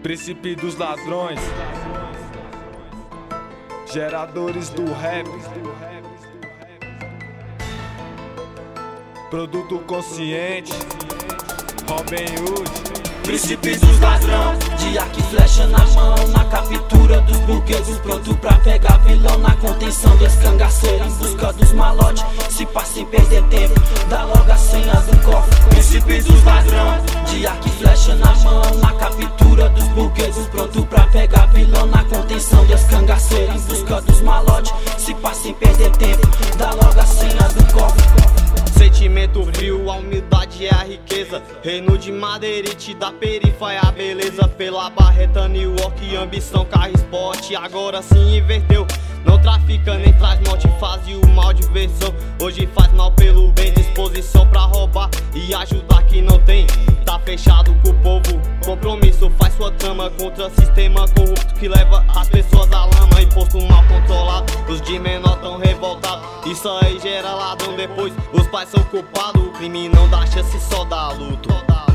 Príncipe dos ladrões, geradores do rap, produto consciente, Robin Hood. Príncipe dos ladrão, de arco e flecha na mão, na captura dos burgueses, pronto pra pegar vilão, na contenção dos cangaceiros, em busca dos malotes, se passa sem perder tempo, dá logo a senha do cofre. Príncipe dos ladrão, de arco e flecha na mão, na captura dos burgueses, pronto pra pegar vilão, na contenção dos cangaceiros, em busca dos malotes, se passa sem perder tempo, dá logo a senha do cofre. Sentimento frio, a humildade é a riqueza. Reino de Madeirite, da perifa é a beleza. Pela Barreta, New York, ambição, carro esporte. Agora se inverteu, não trafica nem traz morte. Fazia o mal diversão, hoje faz mal pelo bem. Disposição pra roubar e ajudar quem não tem. Tá fechado com o povo, compromisso faz sua trama contra sistema corrupto que leva as pessoas à lama. Imposto mal controlado, os de menor tão revoltados. Isso aí gera ladrão depois, os pais são culpados. O crime não dá chance, só dá luto.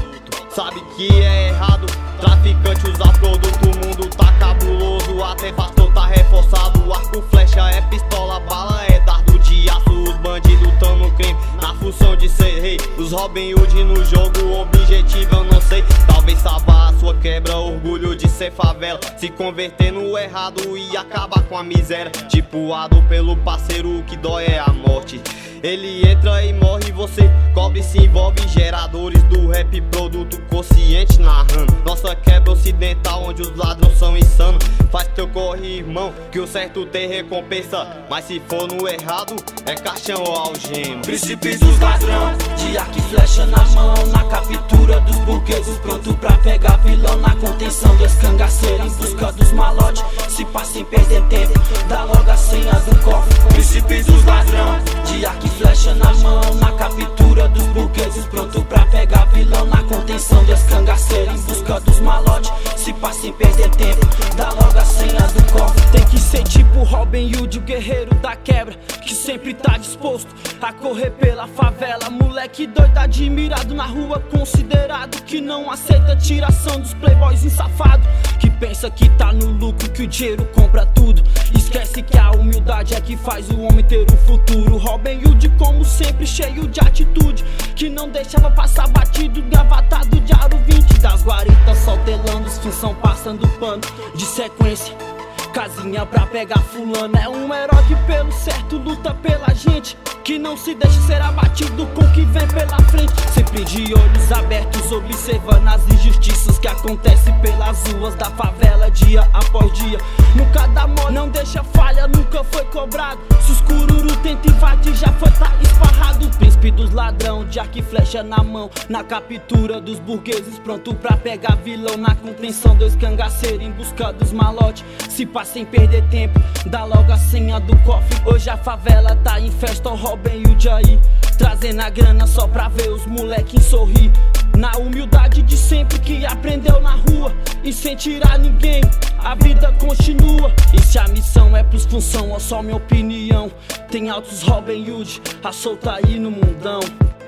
Sabe que é errado, traficante usar produto, o mundo tá cabuloso. Até pastor tá reforçado, arco, flecha é pistola, bala é dardo de aço. Os bandidos tão no crime, na função de ser rei. Os Robin Hood no jogo, o objetivo eu não sei. Talvez salvar a sua quebra, orgulho de ser favela. Se converter no errado e acabar com a miséria. Tipuado pelo parceiro, o que dói é a morte. Ele entra e morre, você cobre, se envolve. Geradores do rap, produto consciente narrando nossa quebra ocidental, onde os ladrões são insanos. Faz teu corre, irmão, que o certo tem recompensa. Mas se for no errado, é caixão ou algema. Príncipe dos ladrão, de arco e flecha na mão, na captura dos burgueses, pronto pra pegar vilão, na contenção dos cangaceiros, em busca dos malotes, se passa sem perder tempo, dá logo a senha do cofre. Príncipe dos ladrão, de arco e flecha na mão, na captura dos burgueses, pronto pra pegar vilão, na contenção dos cangaceiros, em busca dos malotes, se passa sem perder tempo, dá logo a senha do cofre. Tem que ser tipo Robin Hood, o guerreiro da quebra, que sempre tá disposto a correr pela favela. Moleque doido, admirado na rua, considerado que não aceita tiração dos playboys ensafados, que pensa que tá no lucro, que o dinheiro compra tudo. Esquece que a humildade é que faz o homem ter um futuro. Robin Hood, como sempre, cheio de atitude, que não deixava passar batido, gravatado de aro 20 das guaritas, soltelando os função, passando pano de sequência. Casinha pra pegar fulano, é um herói que pelo certo luta pela gente, que não se deixa ser abatido com o que vem pela frente. Sempre de olhos abertos, observando as injustiças que acontecem pelas ruas da favela dia após dia. Nunca dá mole, não deixa falha, nunca foi cobrado. Se os cururu tentam invadir, já foi tá esparrado. Príncipe dos ladrão, de arco e flecha na mão, na captura dos burgueses, pronto pra pegar vilão, na contenção dos cangaceiros, em busca dos malotes, se passa sem perder tempo, dá logo a senha do cofre. Hoje a favela tá em festa, o Robin Hood aí, trazendo a grana só pra ver os molequinhos sorrir. Na humildade de sempre que aprendeu na rua, e sem tirar ninguém, a vida continua. E se a missão é pros função, ou só minha opinião, tem altos Robin Hood, a solta aí no mundão.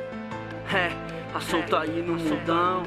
É, a solta aí no mundão,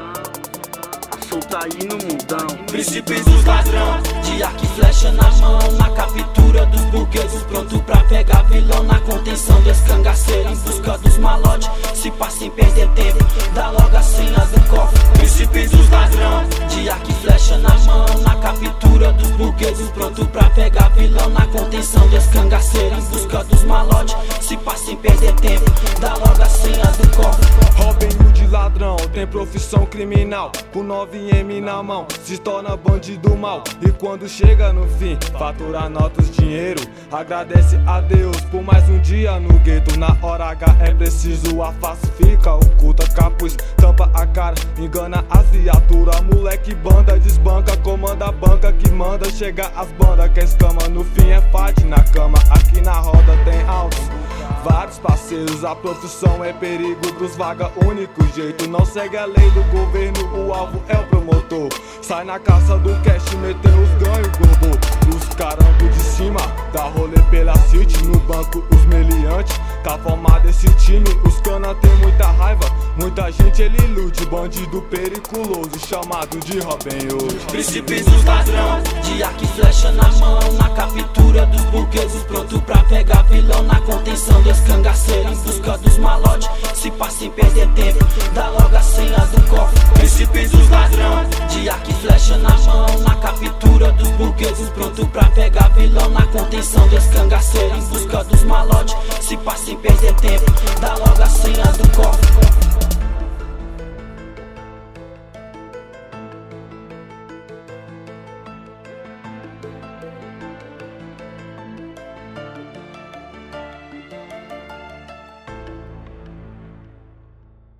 solta aí no mundão. Príncipe dos ladrão, de arco e flecha na mão, na captura dos burgueses, pronto pra pegar vilão, na contenção dos cangaceiros, em busca dos malotes, se passa sem perder tempo, dá logo a senha do cofre. Príncipe dos ladrão, de arco e flecha na mão, na captura dos burgueses, pronto pra pegar vilão, na contenção dos cangaceiros, em busca dos malotes, se passa sem perder tempo, dá logo a senha do cofre. Robin Hood ladrão, tem profissão criminal, com 9M na mão, se torna bandido mal. E quando chega no fim, fatura notas, dinheiro, agradece a Deus por mais um dia no gueto. Na hora H é preciso, a face fica oculta, capuz tampa a cara, engana as viaturas. Moleque banda, desbanca, comanda a banca que manda chegar as bandas, que escama no fim é fight na cama. Aqui na roda tem altos, vários parceiros, a profissão é perigo pros vaga único jeito. Não segue a lei do governo, o alvo é o problema. motor. Sai na caça do cash, meteu os ganhos, gogô. Os carambos de cima, dá rolê pela city. No banco os meliantes, tá formado esse time. Os cana tem muita raiva, muita gente ele ilude. Bandido periculoso, chamado de Robin Hood. Príncipes dos ladrão, de arco e flecha na mão. Na captura dos burgueses, pronto pra pegar vilão. Na contenção dos cangaceiros, em busca dos malotes. Se passa sem perder tempo, dá logo a senha do cofre. Príncipes dos ladrão,